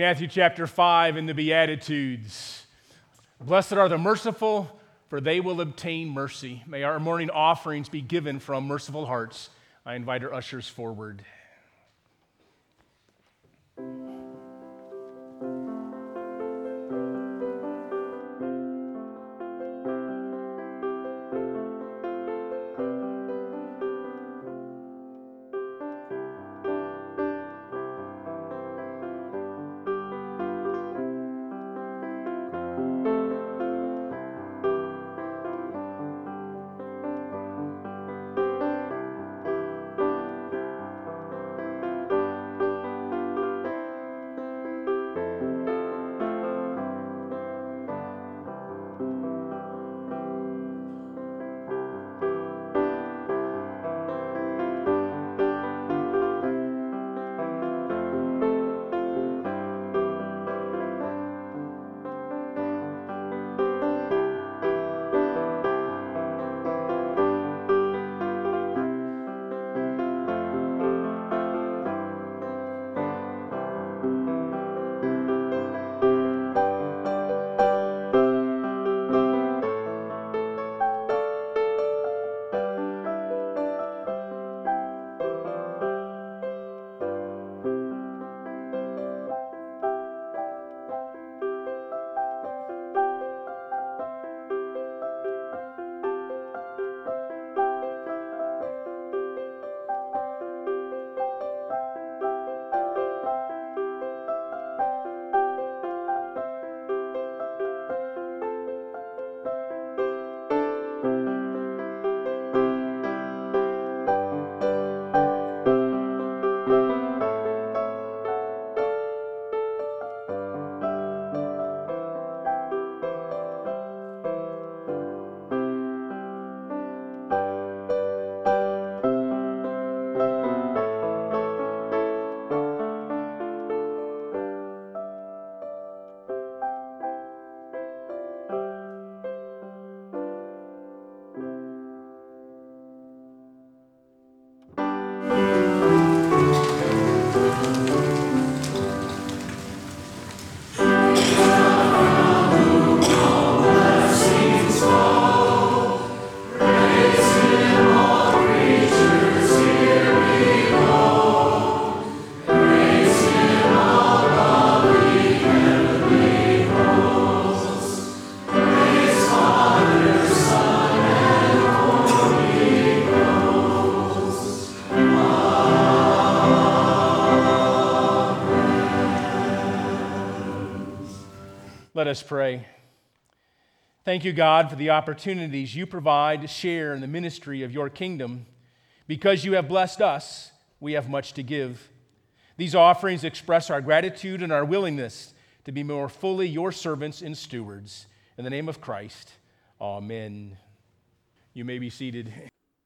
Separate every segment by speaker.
Speaker 1: Matthew chapter 5 in the Beatitudes. Blessed are the merciful, for they will obtain mercy. May our morning offerings be given from merciful hearts. I invite our ushers forward. Let us pray. Thank you, God, for the opportunities you provide to share in the ministry of your kingdom. Because you have blessed us, we have much to give. These offerings express our gratitude and our willingness to be more fully your servants and stewards. In the name of Christ, amen. You may be seated.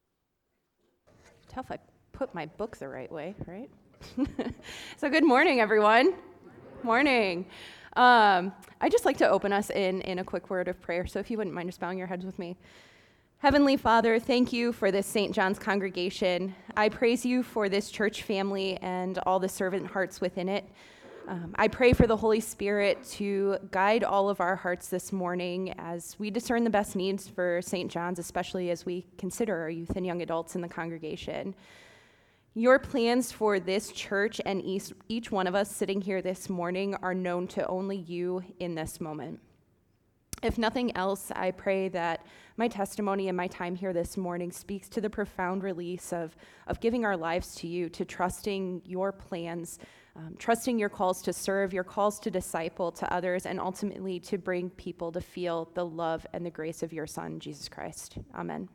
Speaker 2: Tell if I put my book the right way, right? So good morning, everyone. Morning. I'd just like to open us in a quick word of prayer. So if you wouldn't mind just bowing your heads with me. Heavenly Father, thank you for this St. John's congregation. I praise you for this church family and all the servant hearts within it. I pray for the Holy Spirit to guide all of our hearts this morning as we discern the best needs for St. John's, especially as we consider our youth and young adults in the congregation. Your plans for this church and each one of us sitting here this morning are known to only you in this moment. If nothing else, I pray that my testimony and my time here this morning speaks to the profound release of giving our lives to you, to trusting your plans, trusting your calls to serve, your calls to disciple to others, and ultimately to bring people to feel the love and the grace of your Son, Jesus Christ. Amen.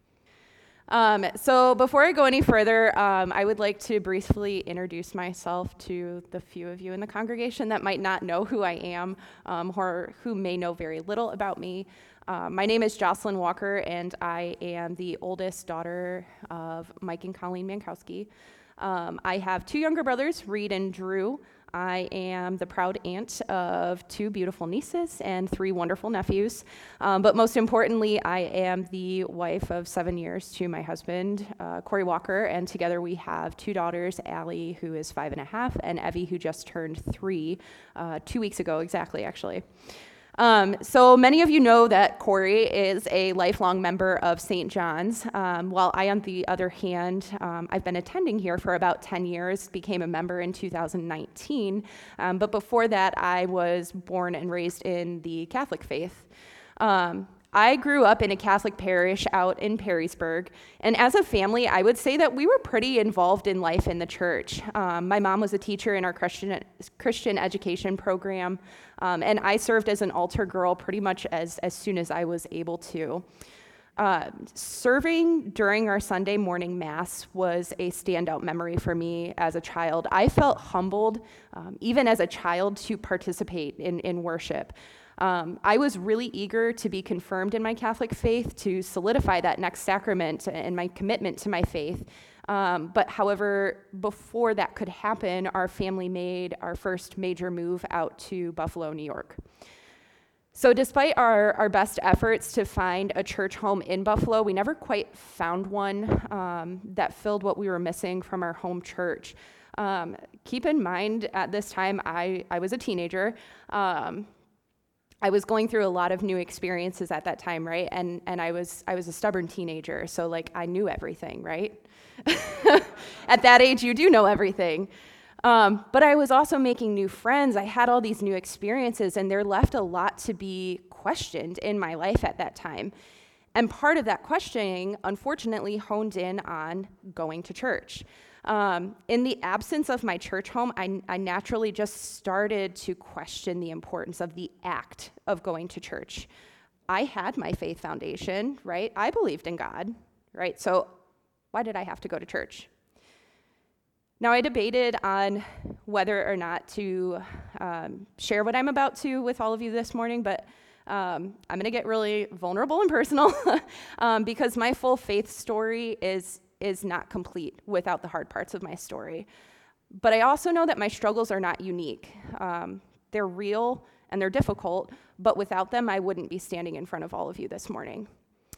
Speaker 2: So before I go any further, I would like to briefly introduce myself to the few of you in the congregation that might not know who I am, or who may know very little about me. My name is Jocelyn Walker, and I am the oldest daughter of Mike and Colleen Mankowski. I have two younger brothers, Reed and Drew. I am the proud aunt of 2 beautiful nieces and 3 wonderful nephews. But most importantly, I am the wife of 7 years to my husband, Corey Walker, and together we have 2 daughters, Allie, who is 5.5, and Evie, who just turned 3 2 weeks ago exactly, actually. So many of you know that Corey is a lifelong member of St. John's, while I, on the other hand, I've been attending here for about 10 years, became a member in 2019, but before that, I was born and raised in the Catholic faith. I grew up in a Catholic parish out in Perrysburg, and as a family, I would say that we were pretty involved in life in the church. My mom was a teacher in our Christian education program, and I served as an altar girl pretty much as soon as I was able to. Serving during our Sunday morning Mass was a standout memory for me as a child. I felt humbled, even as a child, to participate in worship. I was really eager to be confirmed in my Catholic faith, to solidify that next sacrament and my commitment to my faith. But however, before that could happen, our family made our first major move out to Buffalo, New York. So despite our best efforts to find a church home in Buffalo, we never quite found one that filled what we were missing from our home church. Keep in mind, at this time, I was a teenager. I was going through a lot of new experiences at that time, right? And I was a stubborn teenager, so like I knew everything, right? At that age, you do know everything. But I was also making new friends. I had all these new experiences, and there left a lot to be questioned in my life at that time. And part of that questioning, unfortunately, honed in on going to church. In the absence of my church home, I naturally just started to question the importance of the act of going to church. I had my faith foundation, right? I believed in God, right? So why did I have to go to church? Now, I debated on whether or not to share what I'm about to with all of you this morning, but I'm going to get really vulnerable and personal because my full faith story is not complete without the hard parts of my story. But I also know that my struggles are not unique. They're real and they're difficult, but without them, I wouldn't be standing in front of all of you this morning.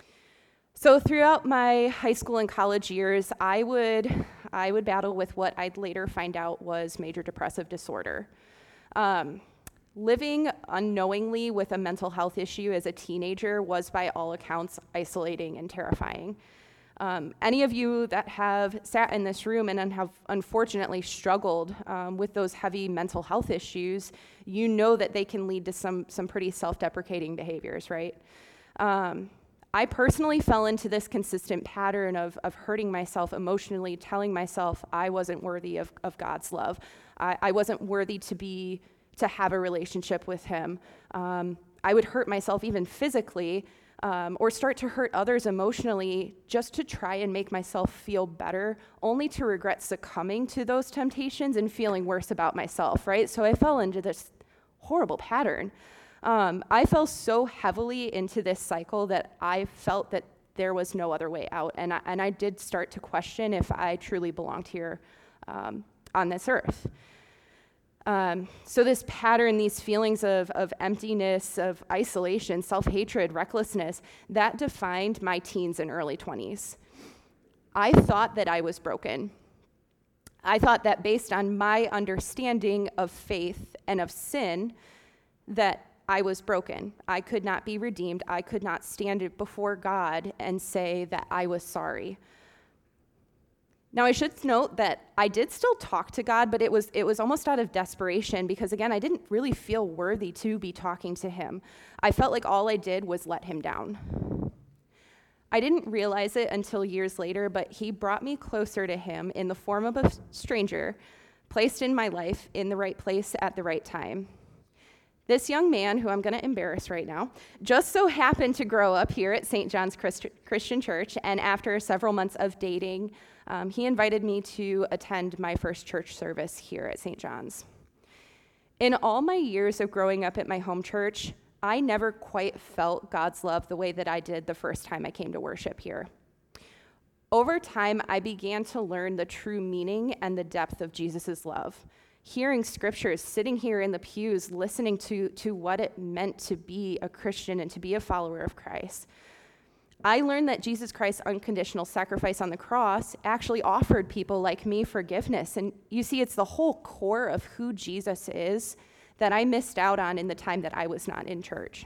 Speaker 2: So throughout my high school and college years, I would battle with what I'd later find out was major depressive disorder. Living unknowingly with a mental health issue as a teenager was, by all accounts, isolating and terrifying. Any of you that have sat in this room and have unfortunately struggled with those heavy mental health issues, you know that they can lead to some pretty self-deprecating behaviors, right? I personally fell into this consistent pattern of hurting myself emotionally, telling myself I wasn't worthy of God's love. I wasn't worthy to have a relationship with him. I would hurt myself even physically, or start to hurt others emotionally just to try and make myself feel better, only to regret succumbing to those temptations and feeling worse about myself, right? So I fell into this horrible pattern. I fell so heavily into this cycle that I felt that there was no other way out, and I did start to question if I truly belonged here on this earth. So this pattern, these feelings of emptiness, of isolation, self-hatred, recklessness, that defined my teens and early 20s. I thought that I was broken. I thought that based on my understanding of faith and of sin, that I was broken. I could not be redeemed. I could not stand before God and say that I was sorry. Now, I should note that I did still talk to God, but it was almost out of desperation because, again, I didn't really feel worthy to be talking to him. I felt like all I did was let him down. I didn't realize it until years later, but he brought me closer to him in the form of a stranger placed in my life in the right place at the right time. This young man, who I'm going to embarrass right now, just so happened to grow up here at St. John's Christian Church, and after several months of dating, he invited me to attend my first church service here at St. John's. In all my years of growing up at my home church, I never quite felt God's love the way that I did the first time I came to worship here. Over time, I began to learn the true meaning and the depth of Jesus' love. hearing scriptures, sitting here in the pews, listening to what it meant to be a Christian and to be a follower of Christ. I learned that Jesus Christ's unconditional sacrifice on the cross actually offered people like me forgiveness. And you see, it's the whole core of who Jesus is that I missed out on in the time that I was not in church.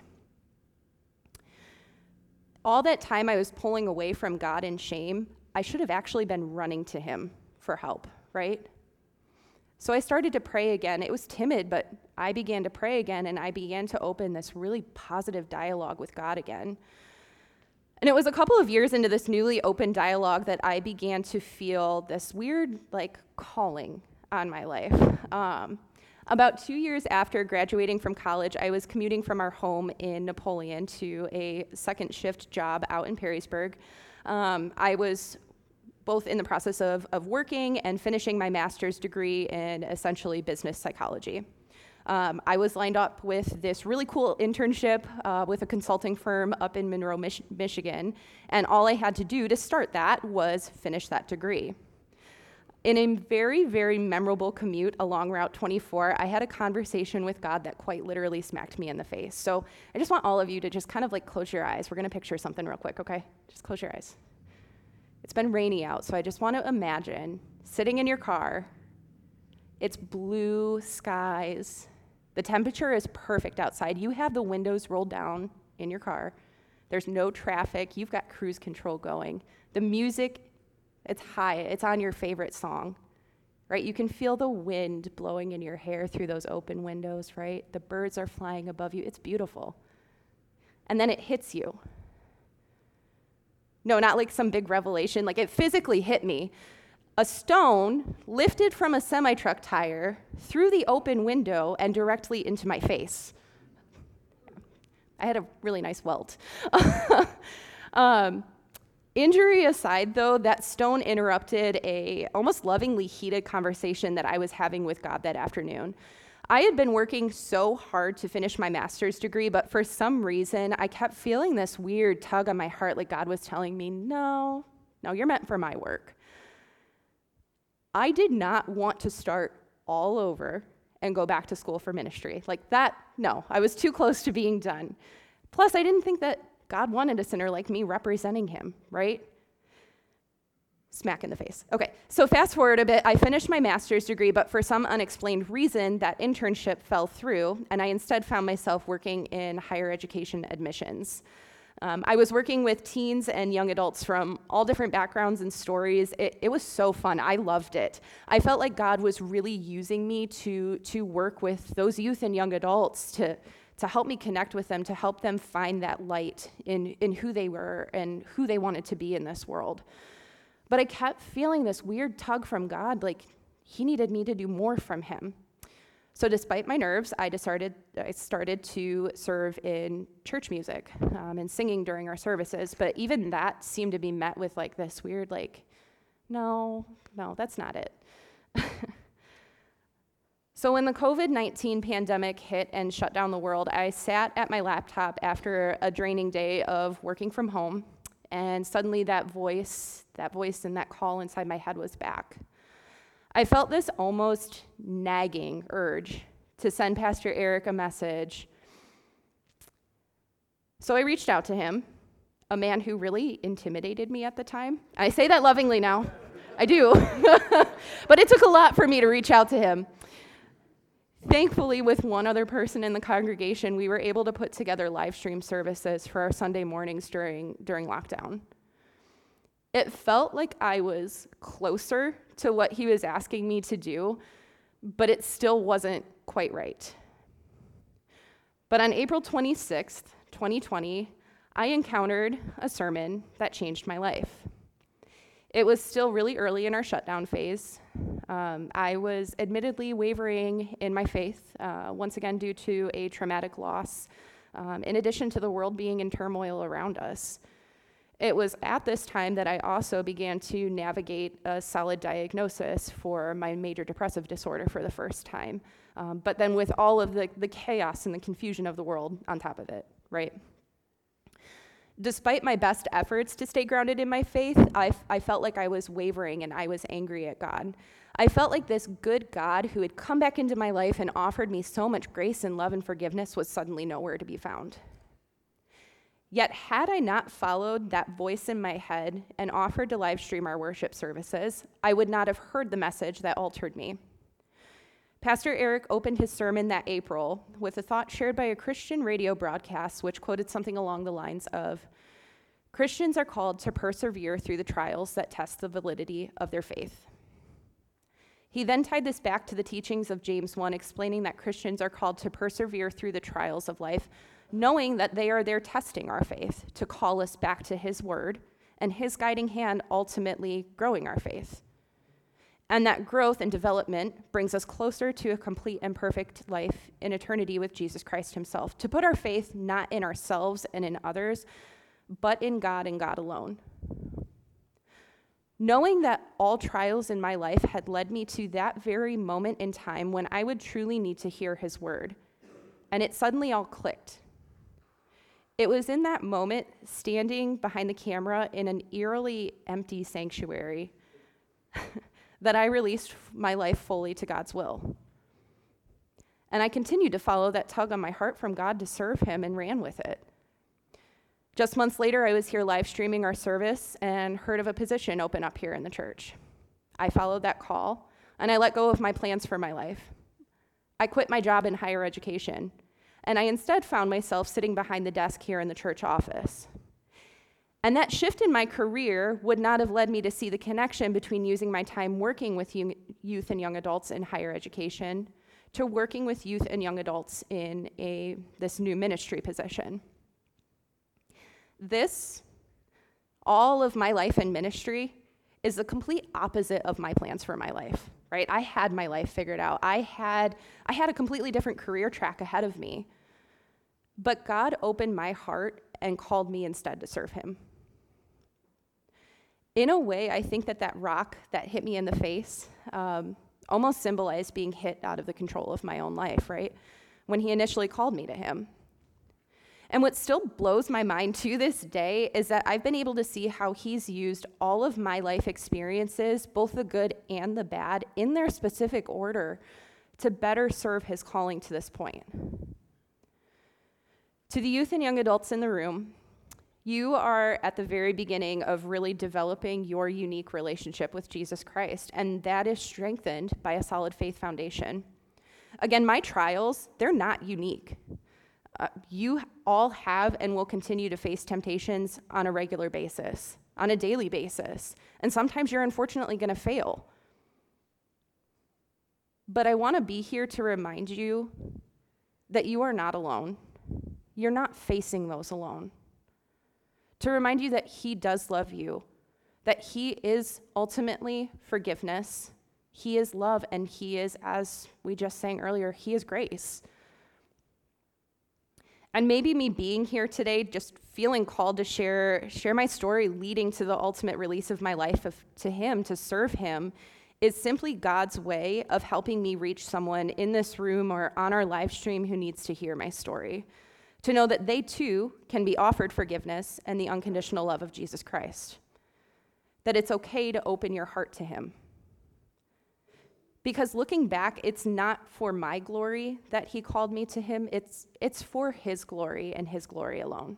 Speaker 2: All that time I was pulling away from God in shame, I should have actually been running to him for help, right? So I started to pray again. It was timid, but I began to pray again, and I began to open this really positive dialogue with God again. And it was a couple of years into this newly open dialogue that I began to feel this weird, calling on my life. About 2 years after graduating from college, I was commuting from our home in Napoleon to a second shift job out in Perrysburg. I was both in the process of working and finishing my master's degree in essentially business psychology. I was lined up with this really cool internship with a consulting firm up in Monroe, Michigan, and all I had to do to start that was finish that degree. In a very, very memorable commute along Route 24, I had a conversation with God that quite literally smacked me in the face. So I just want all of you to just kind of close your eyes. We're going to picture something real quick, okay? Just close your eyes. It's been rainy out, so I just want to imagine sitting in your car. It's blue skies. The temperature is perfect outside. You have the windows rolled down in your car. There's no traffic. You've got cruise control going. The music, it's high. It's on your favorite song, right? You can feel the wind blowing in your hair through those open windows, right? The birds are flying above you. It's beautiful. And then it hits you. No, not like some big revelation. It physically hit me. A stone lifted from a semi-truck tire through the open window and directly into my face. I had a really nice welt. Injury aside, though, that stone interrupted a almost lovingly heated conversation that I was having with God that afternoon. I had been working so hard to finish my master's degree, but for some reason, I kept feeling this weird tug on my heart, like God was telling me, no, you're meant for my work. I did not want to start all over and go back to school for ministry. No, I was too close to being done. Plus, I didn't think that God wanted a sinner like me representing him, right? Smack in the face. Okay, so fast forward a bit. I finished my master's degree, but for some unexplained reason, that internship fell through, and I instead found myself working in higher education admissions. I was working with teens and young adults from all different backgrounds and stories. It was so fun. I loved it. I felt like God was really using me to work with those youth and young adults to help me connect with them, to help them find that light in who they were and who they wanted to be in this world. But I kept feeling this weird tug from God, like he needed me to do more from him. So despite my nerves, I started to serve in church music and singing during our services. But even that seemed to be met with this weird, no, that's not it. So when the COVID-19 pandemic hit and shut down the world, I sat at my laptop after a draining day of working from home, and suddenly that voice and that call inside my head was back. I felt this almost nagging urge to send Pastor Eric a message. So I reached out to him, a man who really intimidated me at the time. I say that lovingly now. I do. But it took a lot for me to reach out to him. Thankfully, with one other person in the congregation, we were able to put together live stream services for our Sunday mornings during lockdown. It felt like I was closer to what he was asking me to do, but it still wasn't quite right. But on April 26th, 2020, I encountered a sermon that changed my life. It was still really early in our shutdown phase. I was admittedly wavering in my faith, once again due to a traumatic loss, in addition to the world being in turmoil around us. It was at this time that I also began to navigate a solid diagnosis for my major depressive disorder for the first time, but then with all of the chaos and the confusion of the world on top of it, right? Despite my best efforts to stay grounded in my faith, I felt like I was wavering and I was angry at God. I felt like this good God who had come back into my life and offered me so much grace and love and forgiveness was suddenly nowhere to be found. Yet had I not followed that voice in my head and offered to live stream our worship services, I would not have heard the message that altered me. Pastor Eric opened his sermon that April with a thought shared by a Christian radio broadcast which quoted something along the lines of, "Christians are called to persevere through the trials that test the validity of their faith." He then tied this back to the teachings of James 1, explaining that Christians are called to persevere through the trials of life, knowing that they are there testing our faith to call us back to his word and his guiding hand ultimately growing our faith. And that growth and development brings us closer to a complete and perfect life in eternity with Jesus Christ himself, to put our faith not in ourselves and in others, but in God and God alone. Knowing that all trials in my life had led me to that very moment in time when I would truly need to hear his word, and it suddenly all clicked. It was in that moment, standing behind the camera in an eerily empty sanctuary, that I released my life fully to God's will. And I continued to follow that tug on my heart from God to serve him and ran with it. Just months later, I was here live streaming our service and heard of a position open up here in the church. I followed that call, and I let go of my plans for my life. I quit my job in higher education, and I instead found myself sitting behind the desk here in the church office. And that shift in my career would not have led me to see the connection between using my time working with youth and young adults in higher education to working with youth and young adults in this new ministry position. This, all of my life in ministry, is the complete opposite of my plans for my life, right? I had my life figured out. I had a completely different career track ahead of me. But God opened my heart and called me instead to serve him. In a way, I think that rock that hit me in the face almost symbolized being hit out of the control of my own life, right? When he initially called me to him. And what still blows my mind to this day is that I've been able to see how he's used all of my life experiences, both the good and the bad, in their specific order to better serve his calling to this point. To the youth and young adults in the room, you are at the very beginning of really developing your unique relationship with Jesus Christ, and that is strengthened by a solid faith foundation. Again, my trials, they're not unique. You all have and will continue to face temptations on a regular basis, on a daily basis, and sometimes you're unfortunately going to fail. But I want to be here to remind you that you are not alone. You're not facing those alone. To remind you that he does love you, that he is ultimately forgiveness, he is love, and he is, as we just sang earlier, he is grace. And maybe me being here today, just feeling called to share my story leading to the ultimate release of my life to him, to serve him, is simply God's way of helping me reach someone in this room or on our live stream who needs to hear my story, to know that they too can be offered forgiveness and the unconditional love of Jesus Christ, that it's okay to open your heart to him. Because looking back, it's not for my glory that he called me to him, it's for his glory and his glory alone.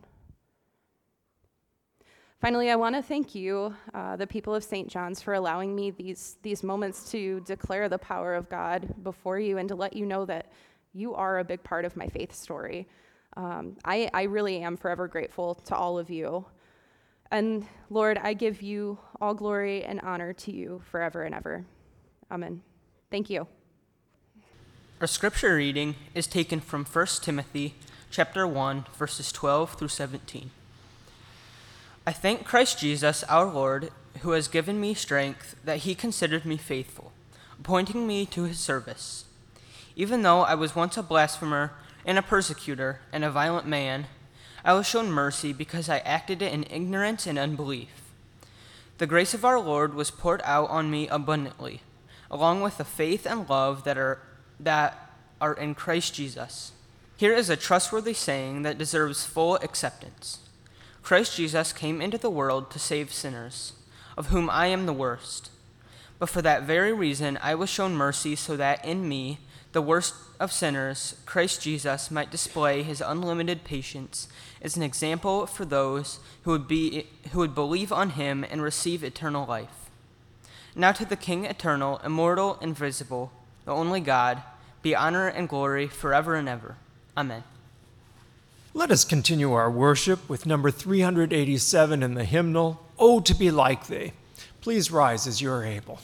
Speaker 2: Finally, I want to thank you, the people of St. John's, for allowing me these moments to declare the power of God before you and to let you know that you are a big part of my faith story. I really am forever grateful to all of you. And Lord, I give you all glory and honor to you forever and ever. Amen. Thank you.
Speaker 3: Our scripture reading is taken from 1 Timothy chapter 1, verses 12 through 17. I thank Christ Jesus, our Lord, who has given me strength, that he considered me faithful, appointing me to his service. Even though I was once a blasphemer and a persecutor and a violent man, I was shown mercy because I acted in ignorance and unbelief. The grace of our Lord was poured out on me abundantly, along with the faith and love that are in Christ Jesus. Here is a trustworthy saying that deserves full acceptance. Christ Jesus came into the world to save sinners, of whom I am the worst. But for that very reason I was shown mercy, so that in me, the worst of sinners, Christ Jesus might display his unlimited patience as an example for those who would believe on him and receive eternal life. Now to the King eternal, immortal, invisible, the only God, be honor and glory forever and ever. Amen.
Speaker 4: Let us continue our worship with number 387 in the hymnal, "Oh, to be like thee." Please rise as you are able.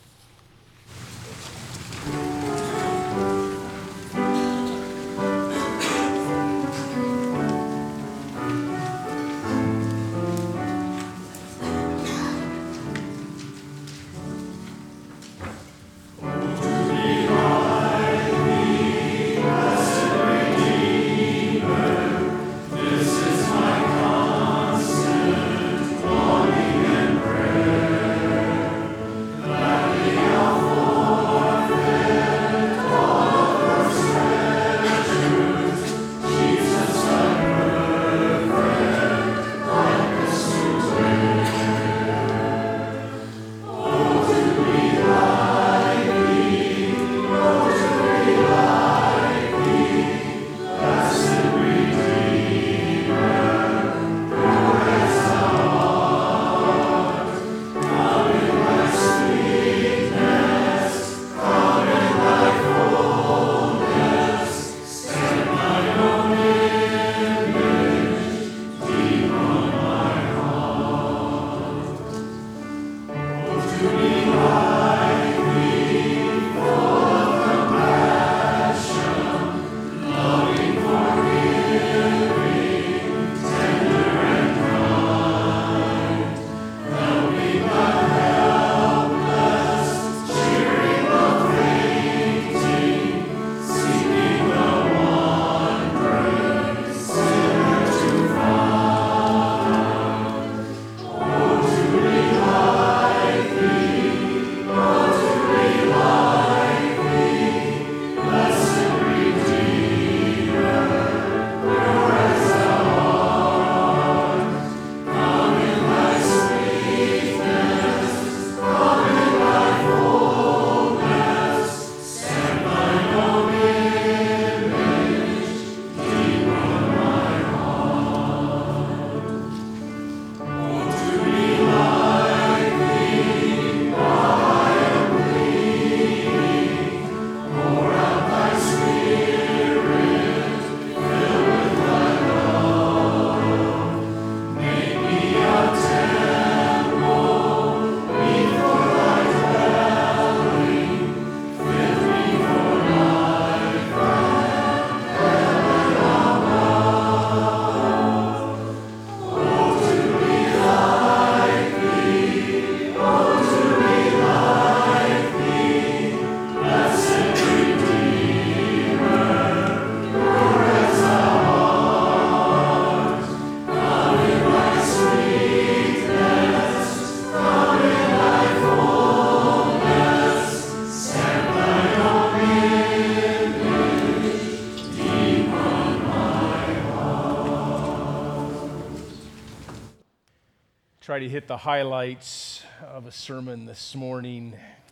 Speaker 1: Try to hit the highlights of a sermon this morning.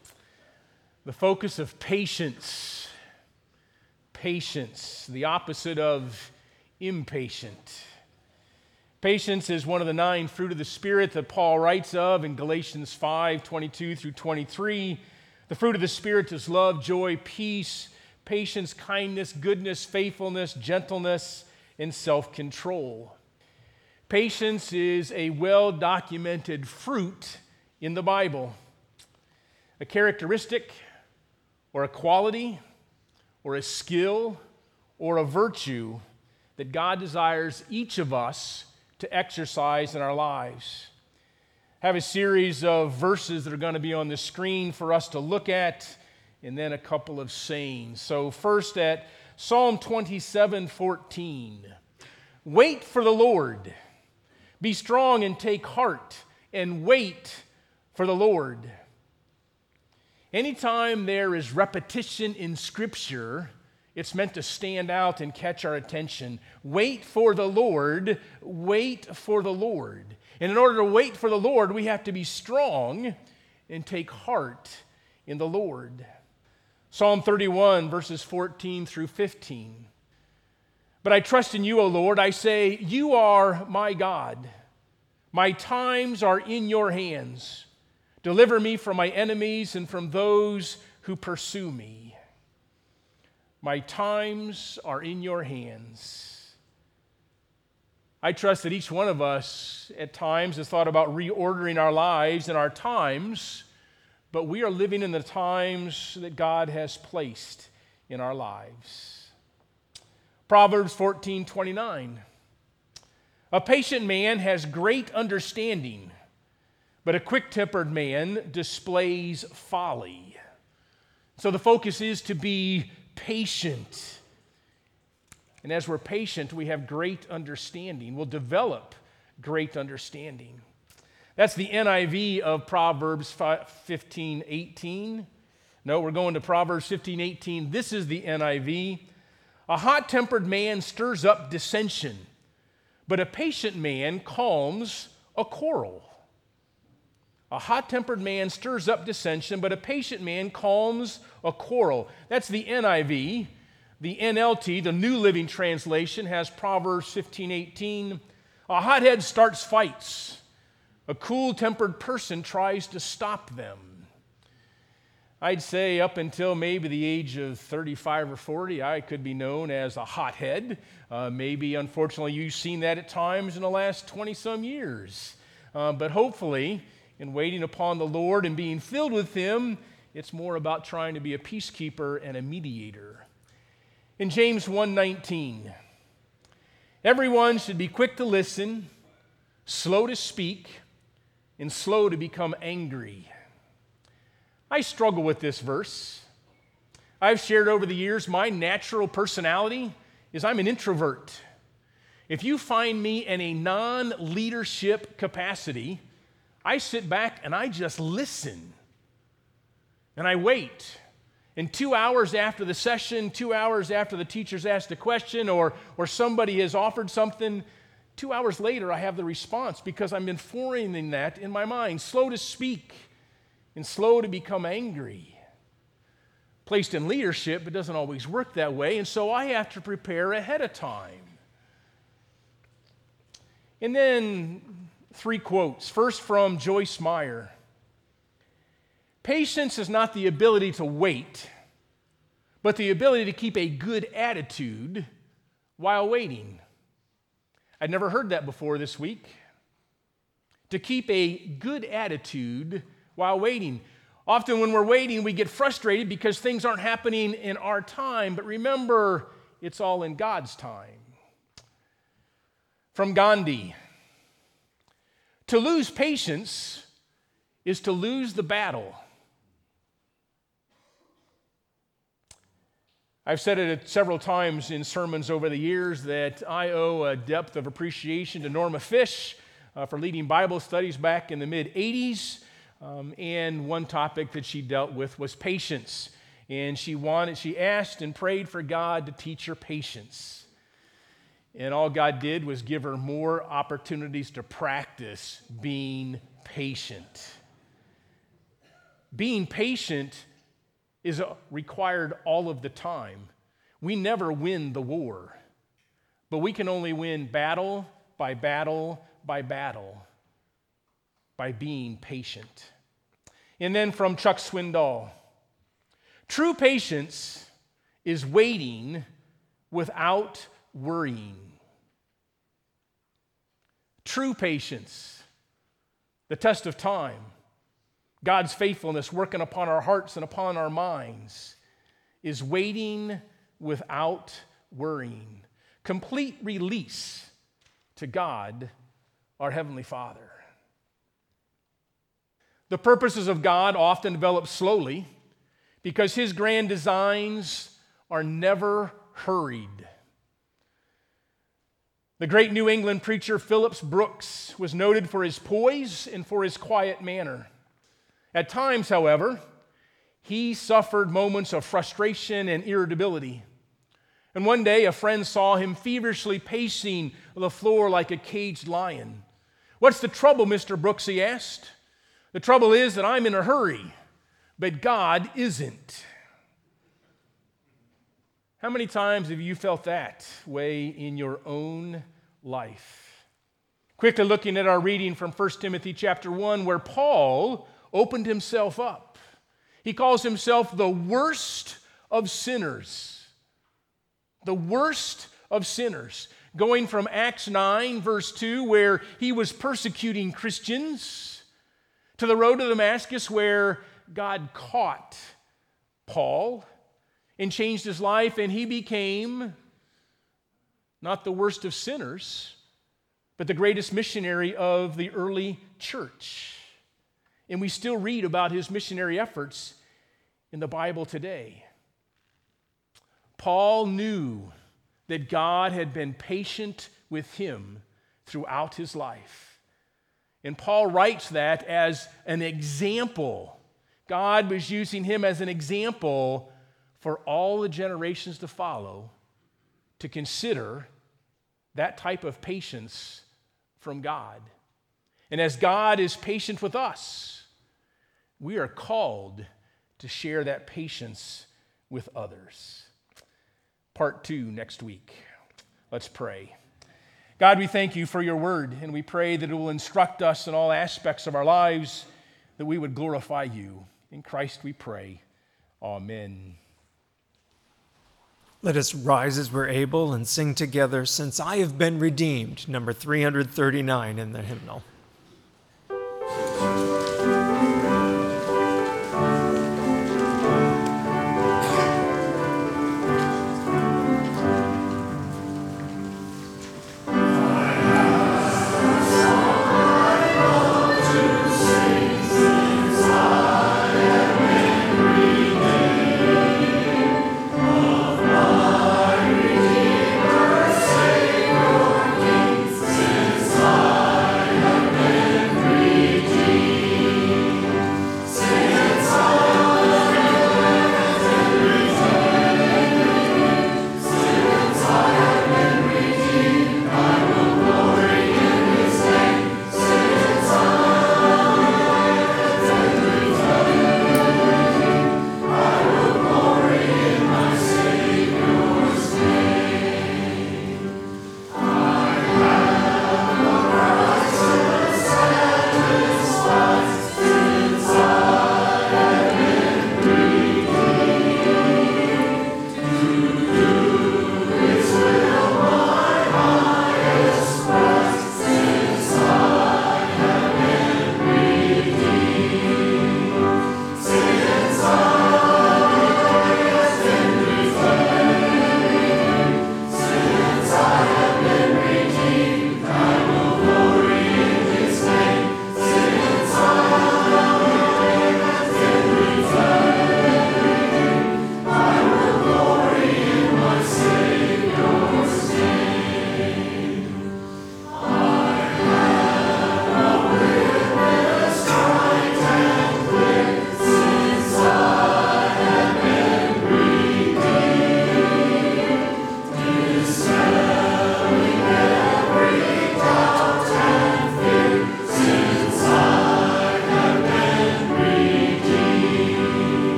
Speaker 1: The focus of patience. Patience, the opposite of impatient. Patience is one of the 9 fruit of the Spirit that Paul writes of in Galatians 5:22 through 23. The fruit of the Spirit is love, joy, peace, patience, kindness, goodness, faithfulness, gentleness, and self-control. Patience is a well-documented fruit in the Bible, a characteristic or a quality or a skill or a virtue that God desires each of us to exercise in our lives. I have a series of verses that are going to be on the screen for us to look at, and then a couple of sayings. So first at Psalm 27:14, "Wait for the Lord. Be strong and take heart, and wait for the Lord." Anytime there is repetition in Scripture, it's meant to stand out and catch our attention. Wait for the Lord, wait for the Lord. And in order to wait for the Lord, we have to be strong and take heart in the Lord. Psalm 31, verses 14 through 15. But I trust in you, O Lord. I say, you are my God. My times are in your hands. Deliver me from my enemies and from those who pursue me. My times are in your hands. I trust that each one of us at times has thought about reordering our lives and our times, but we are living in the times that God has placed in our lives. Proverbs 14:29. A patient man has great understanding, but a quick-tempered man displays folly. So the focus is to be patient. And as we're patient, we have great understanding. We'll develop great understanding. That's the NIV of Proverbs 15:18. No, we're going to Proverbs 15:18. This is the NIV. A hot-tempered man stirs up dissension, but a patient man calms a quarrel. A hot-tempered man stirs up dissension, but a patient man calms a quarrel. That's the NIV. The NLT, the New Living Translation, has Proverbs 15:18. A hothead starts fights. A cool-tempered person tries to stop them. I'd say up until maybe the age of 35 or 40, I could be known as a hothead. Maybe, unfortunately, you've seen that at times in the last 20-some years. But hopefully, in waiting upon the Lord and being filled with Him, it's more about trying to be a peacekeeper and a mediator. In James 1:19, everyone should be quick to listen, slow to speak, and slow to become angry. I struggle with this verse. I've shared over the years my natural personality is I'm an introvert. If you find me in a non-leadership capacity, I sit back and I just listen. And I wait. And 2 hours after the session, 2 hours after the teacher's asked a question or somebody has offered something, 2 hours later I have the response because I'm informing that in my mind. Slow to speak and slow to become angry. Placed in leadership, it doesn't always work that way, and so I have to prepare ahead of time. And then 3 quotes. First from Joyce Meyer. Patience is not the ability to wait, but the ability to keep a good attitude while waiting. I'd never heard that before this week. To keep a good attitude while waiting. Often when we're waiting, we get frustrated because things aren't happening in our time, but remember, it's all in God's time. From Gandhi. To lose patience is to lose the battle. I've said it several times in sermons over the years that I owe a depth of appreciation to Norma Fish for leading Bible studies back in the mid-'80s. And one topic that she dealt with was patience. And she asked and prayed for God to teach her patience. And all God did was give her more opportunities to practice being patient. Being patient is required all of the time. We never win the war, but we can only win battle by battle by battle by being patient. And then from Chuck Swindoll, true patience is waiting without worrying. True patience, the test of time, God's faithfulness working upon our hearts and upon our minds, is waiting without worrying. Complete release to God, our Heavenly Father. The purposes of God often develop slowly because His grand designs are never hurried. The great New England preacher Phillips Brooks was noted for his poise and for his quiet manner. At times, however, he suffered moments of frustration and irritability. And one day, a friend saw him feverishly pacing the floor like a caged lion. "What's the trouble, Mr. Brooks?" he asked. The trouble is that I'm in a hurry, but God isn't. How many times have you felt that way in your own life? Quickly looking at our reading from 1 Timothy chapter 1, where Paul opened himself up. He calls himself the worst of sinners. The worst of sinners. Going from Acts 9, verse 2, where he was persecuting Christians, to the road to Damascus, where God caught Paul and changed his life, and he became not the worst of sinners, but the greatest missionary of the early church. And we still read about his missionary efforts in the Bible today. Paul knew that God had been patient with him throughout his life. And Paul writes that as an example. God was using him as an example for all the generations to follow to consider that type of patience from God. And as God is patient with us, we are called to share that patience with others. Part 2 next week. Let's pray. God, we thank you for your word, and we pray that it will instruct us in all aspects of our lives, that we would glorify you. In Christ we pray. Amen.
Speaker 4: Let us rise as we're able and sing together, Since I Have Been Redeemed, number 339 in the hymnal.
Speaker 5: Since I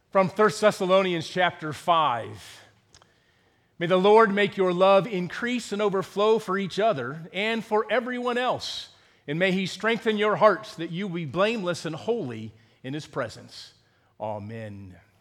Speaker 1: From 1 Thessalonians chapter 5. May the Lord make your love increase and overflow for each other and for everyone else, and may he strengthen your hearts that you be blameless and holy in his presence. Amen.